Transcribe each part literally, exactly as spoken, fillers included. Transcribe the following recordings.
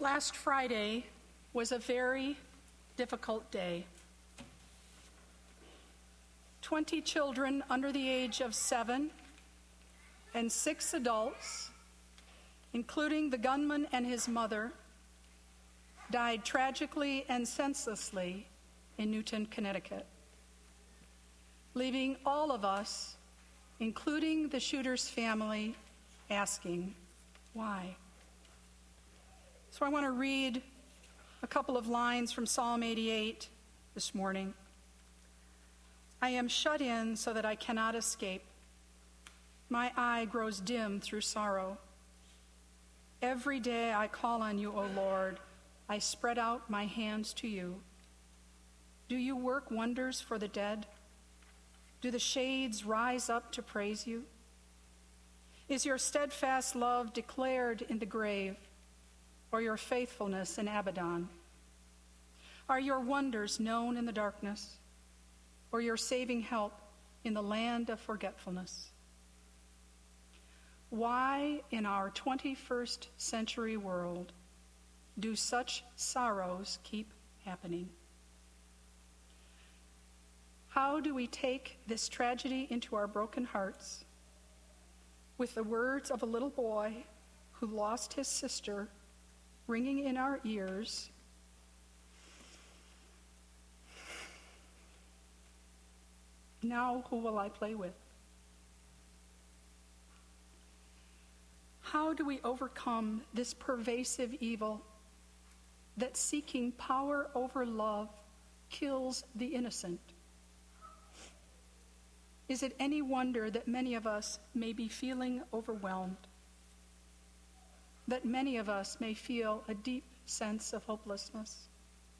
Last Friday was a very difficult day. Twenty children under the age of seven and six adults, including the gunman and his mother, died tragically and senselessly in Newton, Connecticut, leaving all of us, including the shooter's family, asking, why? So I want to read a couple of lines from Psalm eighty-eight this morning. I am shut in so that I cannot escape. My eye grows dim through sorrow. Every day I call on you, O Lord. I spread out my hands to you. Do you work wonders for the dead? Do the shades rise up to praise you? Is your steadfast love declared in the grave, or your faithfulness in Abaddon? Are your wonders known in the darkness, or your saving help in the land of forgetfulness? Why in our twenty-first century world do such sorrows keep happening? How do we take this tragedy into our broken hearts with the words of a little boy who lost his sister ringing in our ears? Now who will I play with? How do we overcome this pervasive evil that, seeking power over love, kills the innocent? Is it any wonder that many of us may be feeling overwhelmed? That many of us may feel a deep sense of hopelessness?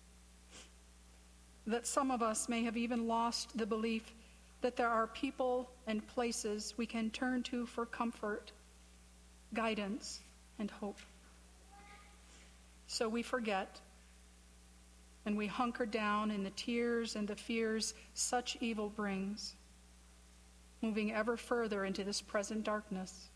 That some of us may have even lost the belief that there are people and places we can turn to for comfort, guidance, and hope. So we forget, and we hunker down in the tears and the fears such evil brings, moving ever further into this present darkness.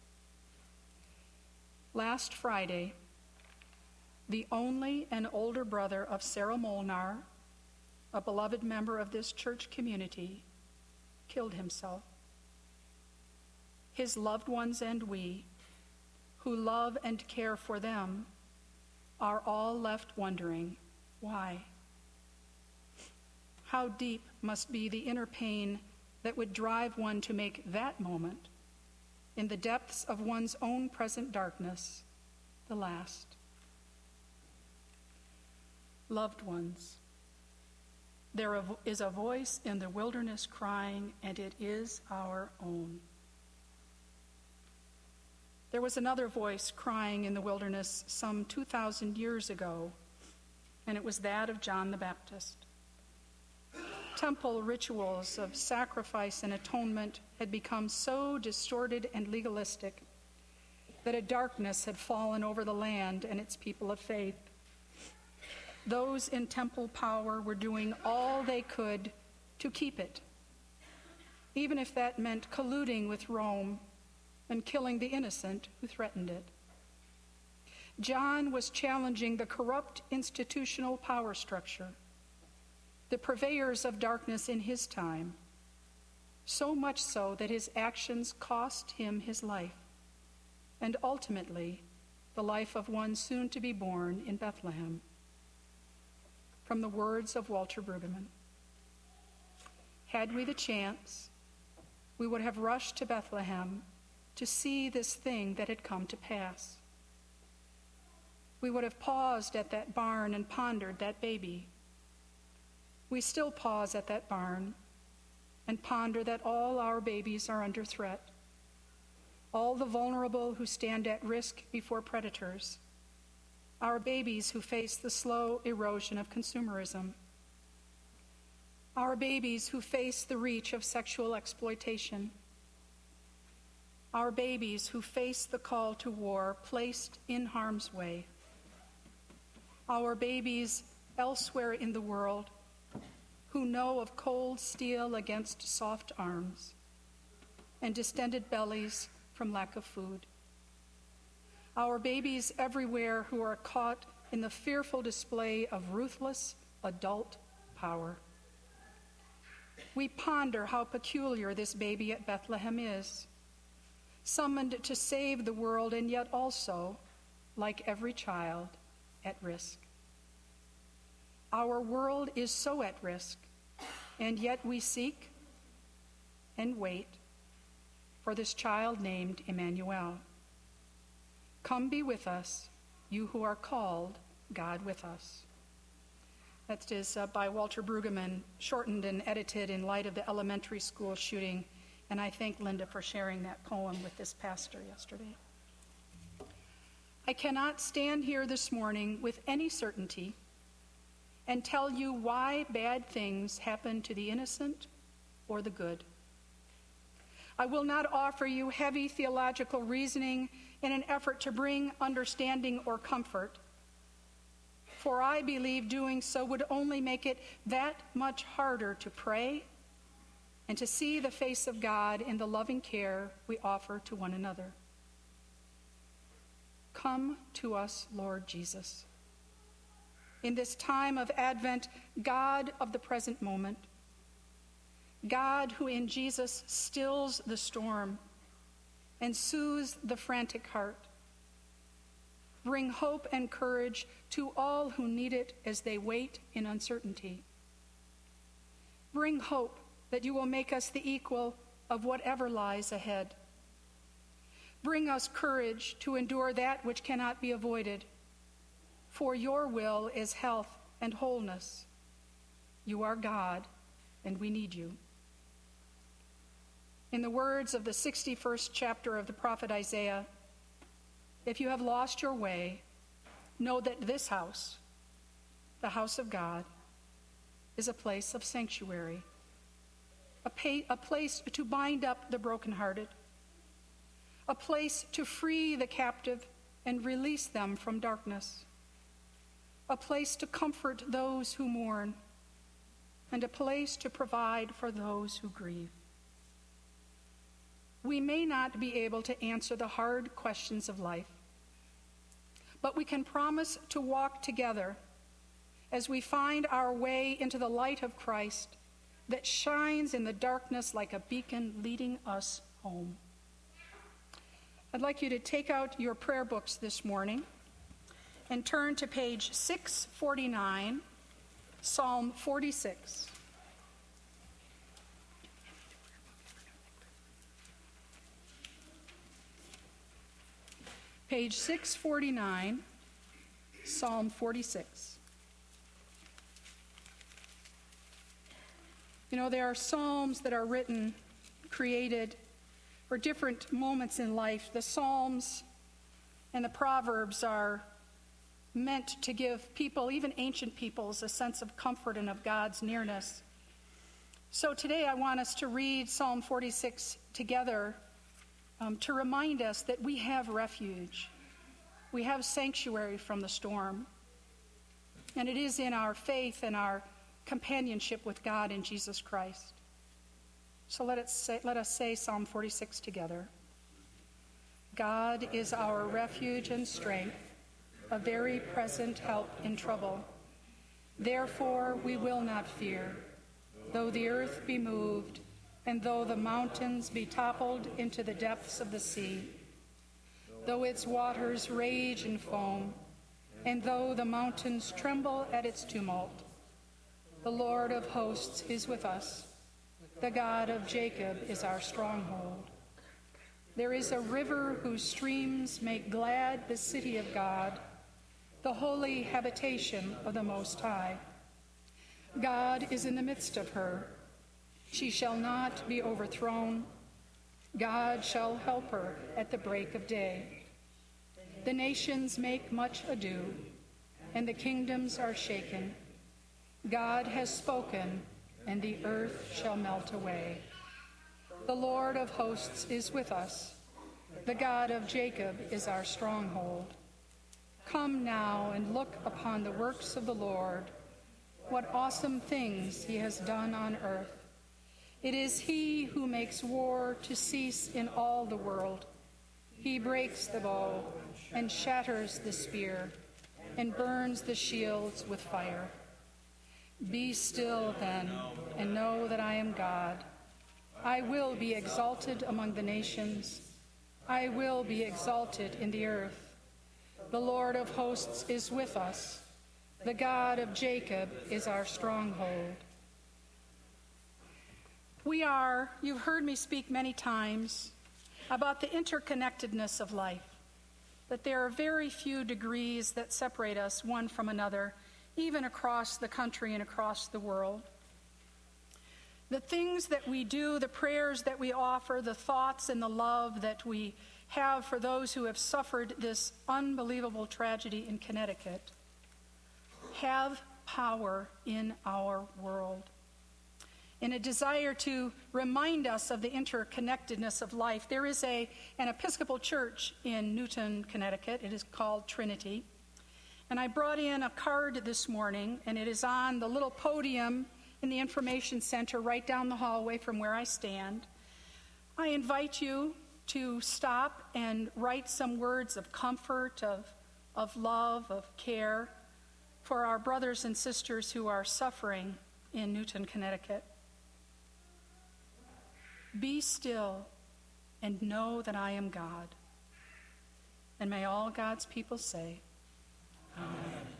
Last Friday, the only and older brother of Sarah Molnar, a beloved member of this church community, killed himself. His loved ones and we, who love and care for them, are all left wondering, why? How deep must be the inner pain that would drive one to make that moment, in the depths of one's own present darkness, the last? Loved ones, there is a voice in the wilderness crying, and it is our own. There was another voice crying in the wilderness some two thousand years ago, and it was that of John the Baptist. Temple rituals of sacrifice and atonement had become so distorted and legalistic that a darkness had fallen over the land and its people of faith. Those in temple power were doing all they could to keep it, even if that meant colluding with Rome and killing the innocent who threatened it. John was challenging the corrupt institutional power structure, the purveyors of darkness in his time, so much so that his actions cost him his life, and ultimately the life of one soon to be born in Bethlehem. From the words of Walter Brueggemann, had we the chance, we would have rushed to Bethlehem to see this thing that had come to pass. We would have paused at that barn and pondered that baby. We still pause at that barn and ponder that all our babies are under threat, all the vulnerable who stand at risk before predators, our babies who face the slow erosion of consumerism, our babies who face the reach of sexual exploitation, our babies who face the call to war placed in harm's way, our babies elsewhere in the world who know of cold steel against soft arms and distended bellies from lack of food, our babies everywhere who are caught in the fearful display of ruthless adult power. We ponder how peculiar this baby at Bethlehem is, summoned to save the world and yet also, like every child, at risk. Our world is so at risk, and yet we seek and wait for this child named Emmanuel. Come be with us, you who are called God with us. That is uh, by Walter Brueggemann, shortened and edited in light of the elementary school shooting, and I thank Linda for sharing that poem with this pastor yesterday. I cannot stand here this morning with any certainty and tell you why bad things happen to the innocent or the good. I will not offer you heavy theological reasoning in an effort to bring understanding or comfort, for I believe doing so would only make it that much harder to pray and to see the face of God in the loving care we offer to one another. Come to us, Lord Jesus. In this time of Advent, God of the present moment, God who in Jesus stills the storm and soothes the frantic heart, bring hope and courage to all who need it as they wait in uncertainty. Bring hope that you will make us the equal of whatever lies ahead. Bring us courage to endure that which cannot be avoided, for your will is health and wholeness. You are God, and we need you. In the words of the sixty-first chapter of the prophet Isaiah, if you have lost your way, know that this house, the house of God, is a place of sanctuary, a, pa- a place to bind up the brokenhearted, a place to free the captive and release them from darkness, a place to comfort those who mourn, and a place to provide for those who grieve. We may not be able to answer the hard questions of life, but we can promise to walk together as we find our way into the light of Christ that shines in the darkness like a beacon leading us home. I'd like you to take out your prayer books this morning and turn to page six forty-nine, Psalm forty-six. Page six forty-nine, Psalm forty-six. You know, there are psalms that are written, created for different moments in life. The Psalms and the Proverbs are meant to give people, even ancient peoples, a sense of comfort and of God's nearness. So today I want us to read Psalm forty-six together um, to remind us that we have refuge. We have sanctuary from the storm. And it is in our faith and our companionship with God in Jesus Christ. So let, it say, let us say Psalm forty-six together. God is our refuge and strength, a very present help in trouble. Therefore we will not fear, though the earth be moved, and though the mountains be toppled into the depths of the sea, though its waters rage and foam, and though the mountains tremble at its tumult. The Lord of hosts is with us. The God of Jacob is our stronghold. There is a river whose streams make glad the city of God, the holy habitation of the Most High. God is in the midst of her. She shall not be overthrown. God shall help her at the break of day. The nations make much ado, and the kingdoms are shaken. God has spoken, and the earth shall melt away. The Lord of hosts is with us. The God of Jacob is our stronghold. Come now and look upon the works of the Lord, what awesome things he has done on earth. It is he who makes war to cease in all the world. He breaks the bow and shatters the spear and burns the shields with fire. Be still then and know that I am God. I will be exalted among the nations. I will be exalted in the earth. The Lord of hosts is with us. The God of Jacob is our stronghold. We are, you've heard me speak many times about the interconnectedness of life, that there are very few degrees that separate us one from another, even across the country and across the world. The things that we do, the prayers that we offer, the thoughts and the love that we have for those who have suffered this unbelievable tragedy in Connecticut have power in our world. In a desire to remind us of the interconnectedness of life, there is a, an Episcopal church in Newton, Connecticut. It is called Trinity. And I brought in a card this morning, and it is on the little podium in the information center right down the hallway from where I stand. I invite you to stop and write some words of comfort, of, of love, of care for our brothers and sisters who are suffering in Newton, Connecticut. Be still and know that I am God. And may all God's people say, Amen.